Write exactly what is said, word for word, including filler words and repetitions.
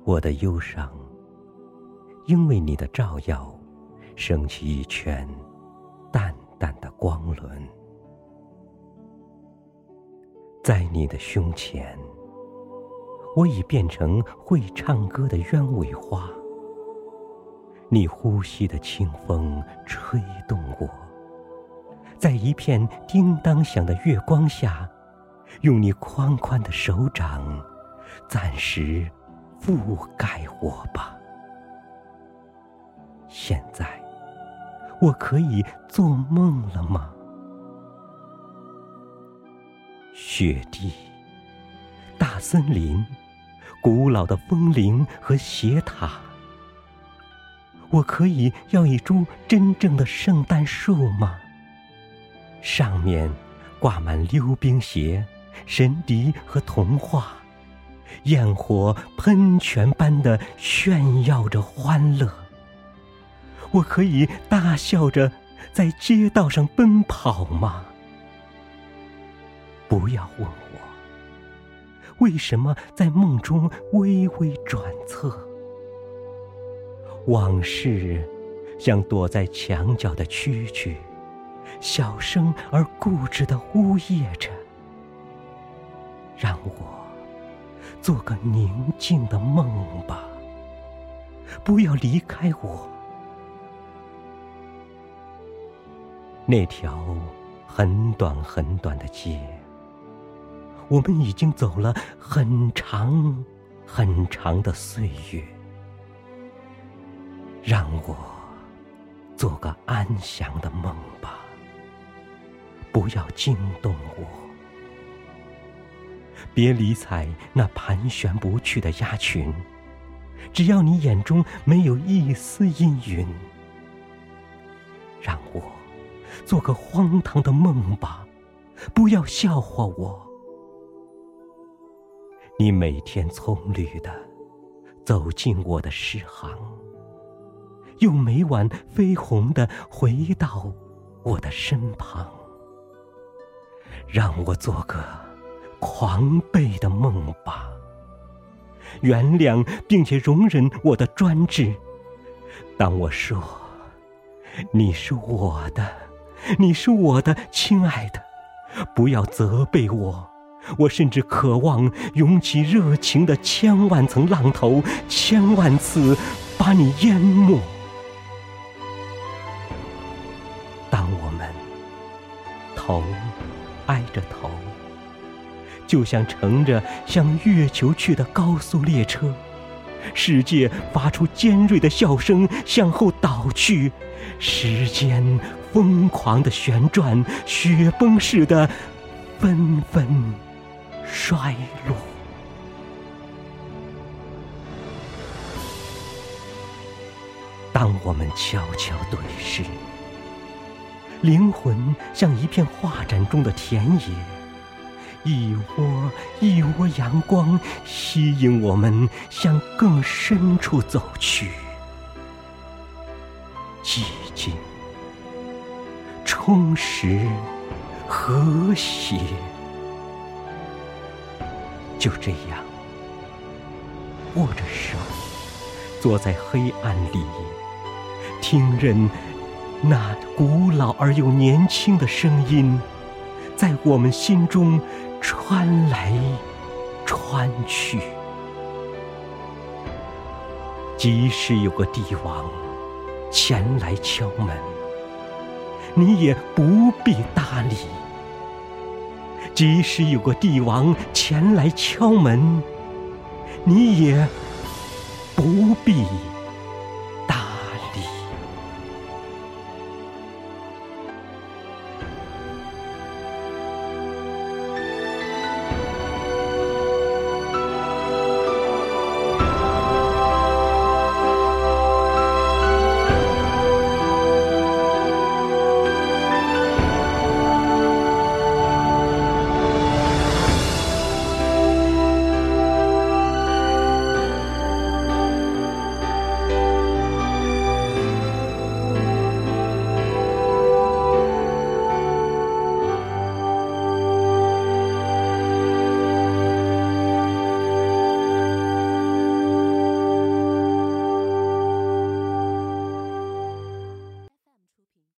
我的忧伤，因为你的照耀，升起一圈淡淡的光轮。在你的胸前，我已变成会唱歌的鸢尾花。你呼吸的清风吹动我，在一片叮当响的月光下，用你宽宽的手掌暂时覆盖我吧。现在我可以做梦了吗？雪地、大森林、古老的风铃和斜塔，我可以要一株真正的圣诞树吗？上面挂满溜冰鞋、神笛和童话，焰火喷泉般的炫耀着欢乐。我可以大笑着在街道上奔跑吗？不要问我，为什么在梦中微微转侧？往事像躲在墙角的蛐蛐，小声而固执地呜咽着。让我做个宁静的梦吧，不要离开我。那条很短很短的街，我们已经走了很长很长的岁月。让我做个安详的梦吧，不要惊动我。别理睬那盘旋不去的鸭群，只要你眼中没有一丝阴云。让我做个荒唐的梦吧，不要笑话我。你每天葱绿地走进我的诗行，又每晚绯红地回到我的身旁。让我做个狂悖的梦吧，原谅并且容忍我的专制。当我说你是我的，你是我的亲爱的，不要责备我。我甚至渴望涌起热情的千万层浪头，千万次把你淹没。当我们头挨着头，就像乘着向月球去的高速列车，世界发出尖锐的笑声，向后倒去，时间疯狂的旋转，雪崩似的纷纷衰落。当我们悄悄对视，灵魂像一片画展中的田野，一窝一窝阳光吸引我们向更深处走去。寂静、充实、和谐，就这样握着手，坐在黑暗里，听任那古老而又年轻的声音在我们心中穿来穿去。即使有个帝王前来敲门，你也不必搭理。即使有个帝王前来敲门，你也不必